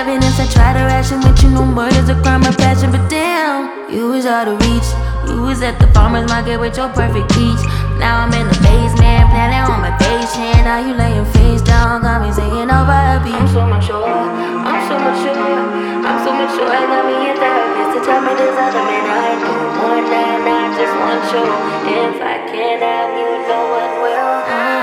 evidence. I try to ration with you, no murder's a crime of passion. But damn, you was out of reach. You was at the farmer's market with your perfect peach. Now I'm in the basement, planning on my patient. Now you laying face down, got me singing over a beat. I'm so mature, I'm so mature, I'm so mature. I got me a therapist to tell me there's other men I do more than I just want you. If I can't have you, no one will.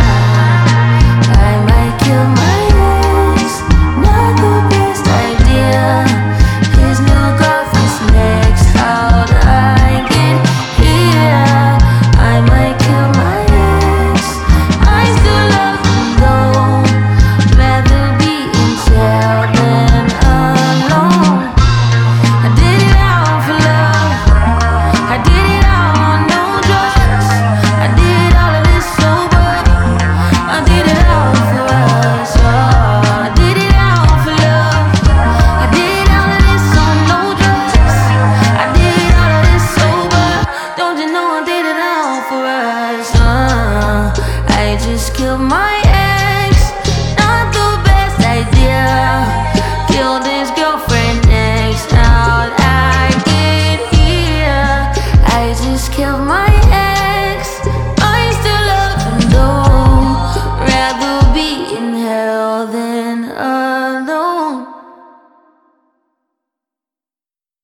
I might kill my ex, not the best idea. His new girlfriend's next, how'd I get here? I might kill my ex, I still love him though. Rather be in jail than alone. I did it all for love, I did it all on no drugs. I did all of this sober, I did it all for us. I did it all for love, I did all of this on no drugs. I did all of this sober, don't you know I did it all for us. I just killed my